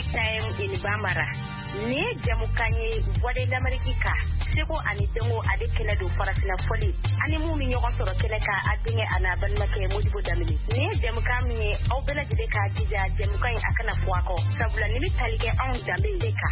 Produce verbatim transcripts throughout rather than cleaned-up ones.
time in Bamara. Ne jamukanye wade d'Amerika. Seko ani dengo ade kele do farasina foli. Ani mu mi nyoko soro kele ka adinge ana ban make modibo damini. Ne jamukami au bela jide ka jija jamukanye akana fuako. Sabula nimi talige on dambe deka.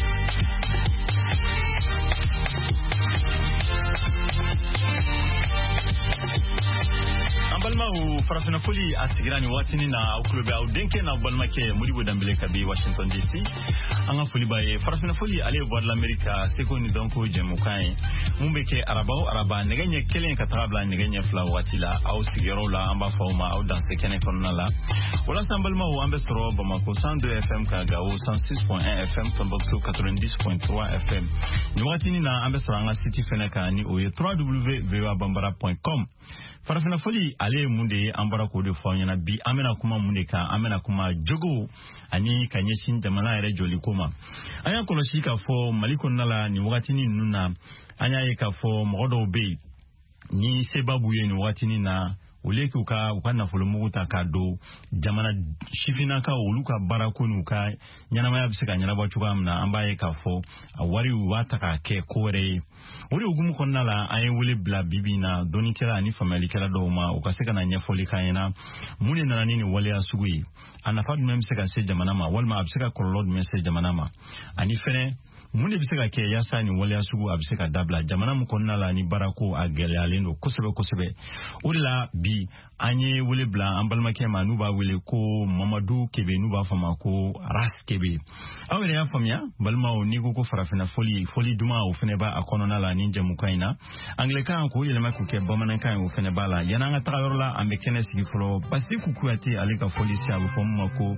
Ambalma u farafina foli asigirani watini na ukulubi au denke na balma ke muribo dambele kabi Washington D C. Anga foli baye farafina foli ale voir l'America seko ni donko jemukai. Mumbe ke arabao araba negenye kelen katabla negenye fla watila au sigiro la amba fauma au danse kene konala. Wala sambalma u ambe soro Bamako cent deux F M kaga au cent six point un F M Tombouctou quatre-vingt-dix point trois F M. Ni watini na ambe soro anga city feneka ni oye w w w point v o a bambara point com. Farafina foli ale munde ambara ko de fanya bi amena kuma munde ka amena kuma jogo ani kanyeshin jamana ere joli koma anya koloshi ka fo maliko nala ni wakati ni nuna anya ye ka fo modo be ni sebabu ye ni wakati ni na uleke uka ukana folo muguta ka do jamana shifina ka uluka barakonu ka nyana maya bisika nyana bachuka amna ambaye ka fo awari wataka ke kore uri ugumu konnala aye wule bla bibina doni kera ni family kera do ma ukaseka na nyefoli kayena muni na nini wale asugui anafadu memseka se jamana ma walma abseka kolod message jamana ma ani fene muni biseka ke yasa ni wale asugu abseka dabla jamana mu konnala ni barako agele alendo kosebe kosebe uri la bi anye wule bla ambalma ke manuba wule ko Mamadou Kebe nuba fama ko Ras Kebe awere ya famia balma o nigo ko farafina foli foli duma o fene ba akonona la ninja mukaina angleka ko yele mako ke bamanan kan o fene bala yananga tayorla ambe kene sigi folo pasti ku kuati alika foli sia o fomu ko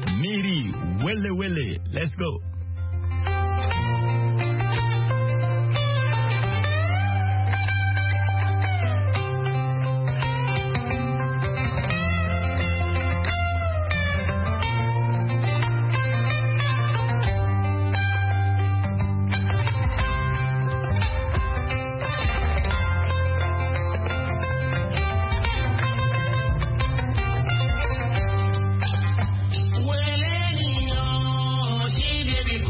miri wele wele let's go. Well, any, oh, she did it.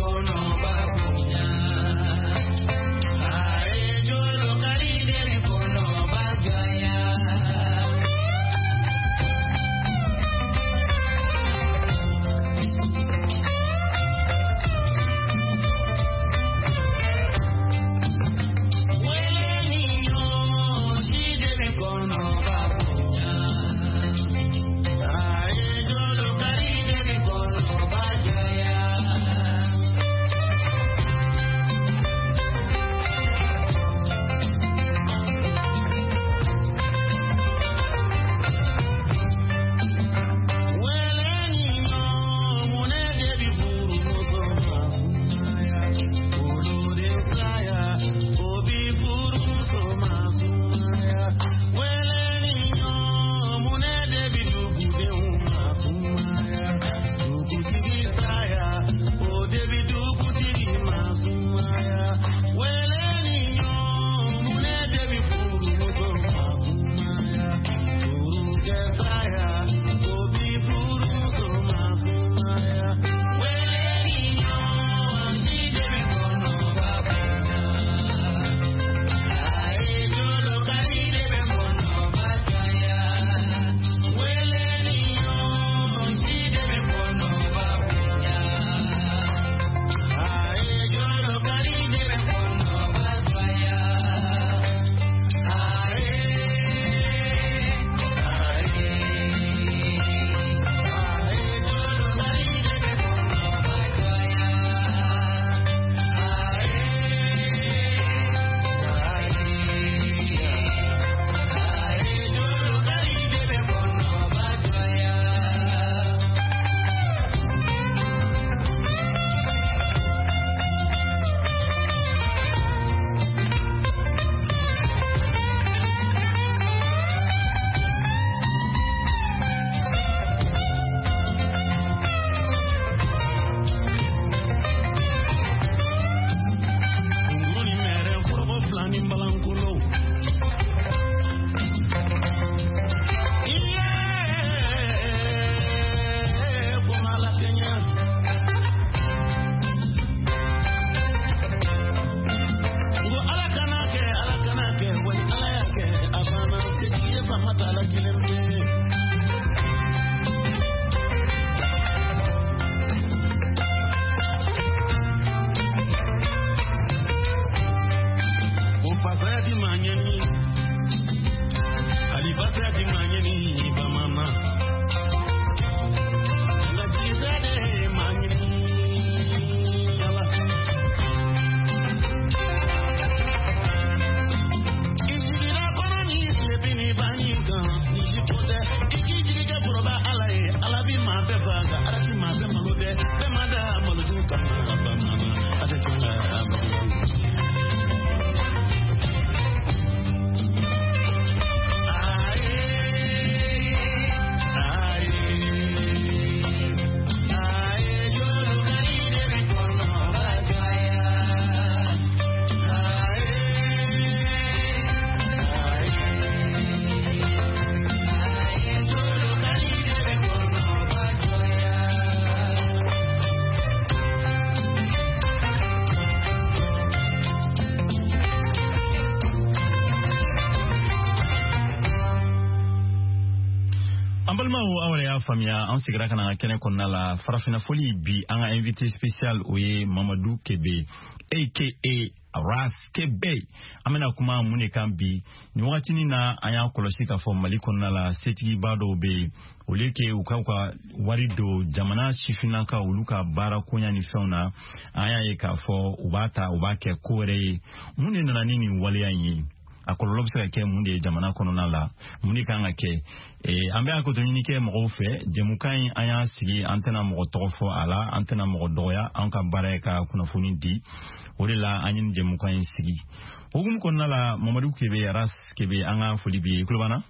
Famia an sigira kana kene konna la farafina foli bi an invité spécial oye Mamadou Kebe aka Ras Kebe amena kuma mune kan bi ni wakati ni na aya kolosi ka fo Mali konna la setigi bado be oleke ukauka warido jamana sifina ka uluka bara konya ni feuna aya ye ka fo ubata ubake kore mune na nini wale yanyi akololo bse ke munde jamana konona la muni kanga ke e ambe akotoni ke mo fe jemukai aya sigi antena mo tofo ala antena mo doya anka bareka kuna funi di orila anyin jemukai sigi ogum konna la Mamadou Kebe Ras Kebe anga folibi kulbana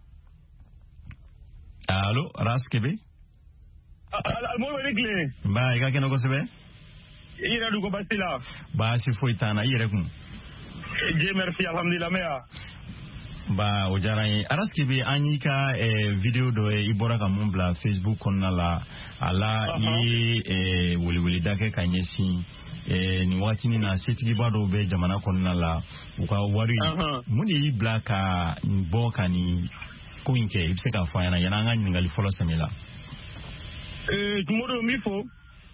allo Ras Kebe almo welikle ba ga keno ko sebe ira du ko basila ba si foitana ire kum je merci alhamdulillah mea ba ojarai araskibi anyika e video do e ibora ka mumbla Facebook konna la ala yi e wuli wuli dake kanyesi e ni wati ni na setigi bado be jamana konna la uka wari muni yi blaka boka ni kuinke ibseka fayana yana ngani ngali follow samila eh tumodo mifo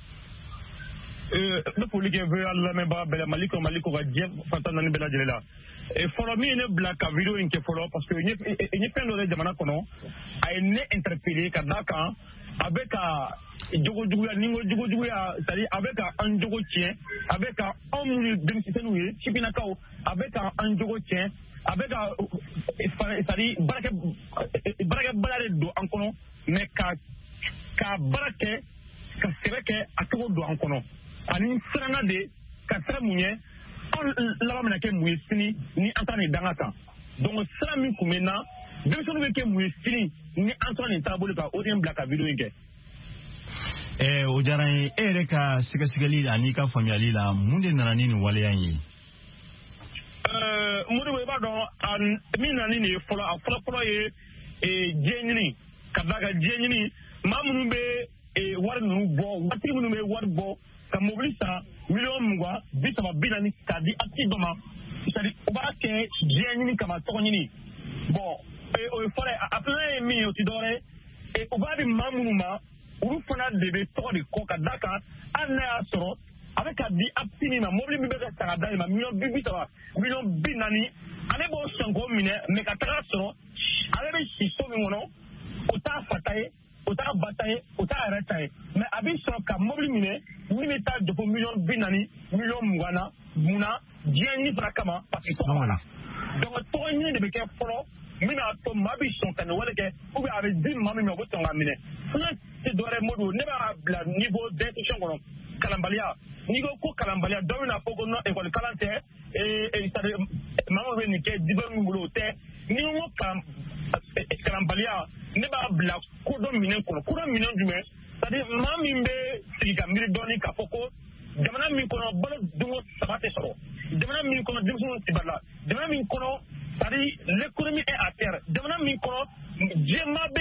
euh le politique veut Allah me ba bela maliko maliko ga je fatana ni bela jelela e follow mi ne black video inke follow parce que ni ni pendo de jamana kono ay ne interpeller ka daka avec a jogo jogo ya ningo jogo jogo ya c'est avec un jogo tien avec un munu dem sitenu chipina kaw avec un jogo tien avec c'est barake barake balade do en kono mais ka ka barake ka sereke atoko do en kono ani siranga de ka sira munye on la ba ke muye sini ni antane danga kan donc sira min kumena dem so ke muye sini ni antane tabole ka odien black video nge eh o jaran ere ka siga sigali ani ka family la munde nana nini wale yanyi euh mudu be ba do an mi nani ni folo folo folo ye e jenyini ka daga jenyini mamunu be e war nu bo wati munu be war bo ka mobilisa million mugwa bitama binani kadi atidoma c'est-à-dire oba ke jenyini kama tokonyini bon e o fore après mi o tidore e oba bi mamunu ma uru fana de be to de ko ka daka anna soro avec a di aptini ma mobili mi be ka tanga ma million bitama million binani ale bo sango mine me ka tanga soro ale be si so mi wono o ta fataye o ta bataye o ta arrêtaye mais abi soro ka mobili mine mine ta de million binani million mugana muna diani frakama parce que voilà donc to ni de be ke foro mina to mabi son kan wala ke ou be avec dix mami me boto ngamine funa te dore modu ne ba la niveau d'instruction kono kalambalia nigo ko kalambalia do na pogo no e ko kalante e e tade mama be ni ke dibe ngulo te ni mo kam kalambalia ne ba bla ko do minen kono ko do minen jume tade mami be siga miri doni ka poko jamana min kono bolo dungo sabate soro jamana min kono dimso tibala jamana min kono c'est-à-dire l'économie est à terre jamana min kono jema